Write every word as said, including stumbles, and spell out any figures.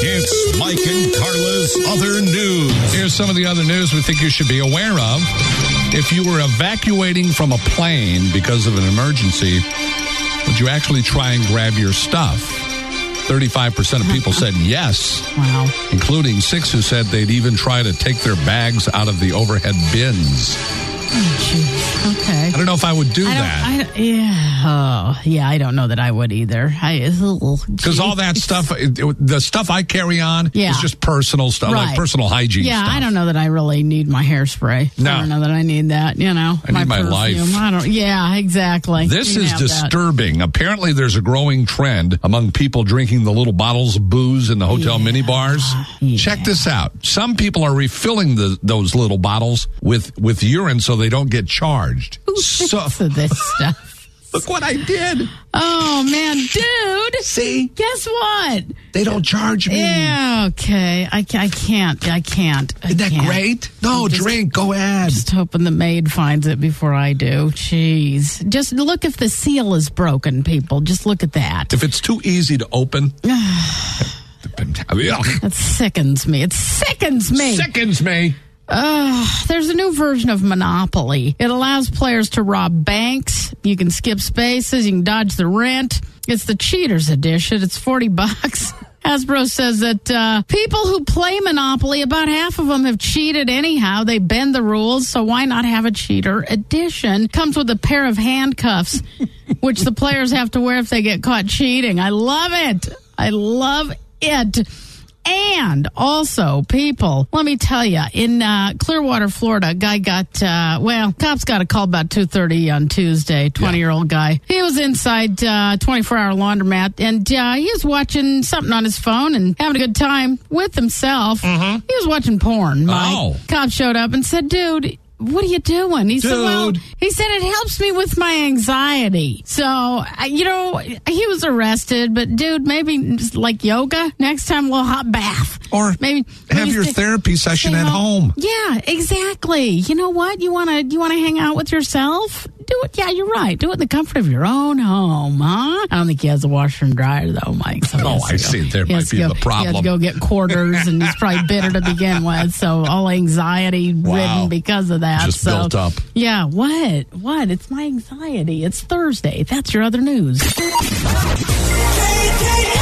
It's Mike and Carla's Other News. Here's some of the other news we think you should be aware of. If you were evacuating from a plane because of an emergency, would you actually try and grab your stuff? thirty-five percent of people said yes. Wow. Including six who said they'd even try to take their bags out of the overhead bins. Oh, geez. Okay. I don't know if I would do I that. I don't, yeah. Oh, yeah, I don't know that I would either. Because all that stuff, it, it, the stuff I carry on yeah. is just personal stuff, right. like personal hygiene yeah, stuff. I don't know that I really need my hairspray. No. I don't know that I need that, you know. I need my perfume. life. I don't, yeah, exactly. This You is have that. disturbing. Apparently, there's a growing trend among people drinking the little bottles of booze in the hotel Yeah. mini bars. Yeah. Check this out. Some people are refilling the, those little bottles with, with urine so they don't get charged. Who So, thinks of this stuff? look what I did. Oh, man, dude. See? Guess what? They don't charge me. Yeah, okay. I, ca- I can't. I can't. I Isn't that can't. great? No, I'm just- drink. Go ahead. Just hoping the maid finds it before I do. Jeez. Just look if the seal is broken, people. Just look at that. If it's too easy to open. That sickens me. It sickens me. Sickens me. Uh, there's a new version of Monopoly. It allows players to rob banks. You can skip spaces. You can dodge the rent. It's the cheaters edition. It's forty bucks. Hasbro says that uh, people who play Monopoly, about half of them have cheated anyhow. They bend the rules, so why not have a cheater edition? Comes with a pair of handcuffs, which the players have to wear if they get caught cheating. I love it. I love it. And also, people, let me tell you, in uh, Clearwater, Florida, a guy got, uh, well, cops got a call about two thirty on Tuesday, twenty-year-old guy. He was inside uh twenty-four hour laundromat, and uh, he was watching something on his phone and having a good time with himself. Mm-hmm. He was watching porn, Mike. Oh. Cop showed up and said, dude, what are you doing? He said, well, Dude. he said it helps me with my anxiety. So, I- you know, he was arrested, but dude, maybe just like yoga, next time a little hot bath. Or maybe have maybe your stay- therapy session stay at home. Yeah, exactly. You know what? You want to you want to hang out with yourself? Do it. Yeah, you're right. Do it in the comfort of your own home, huh? I don't think he has a washer and dryer though, Mike. So he Oh, has to I go- see. There he might has to be go- the problem. He has to go get quarters, and he's probably bitter to begin with. So all anxiety Wow. ridden because of that. Just so, built up. Yeah. What? What? It's my anxiety. It's Thursday. That's your other news. K K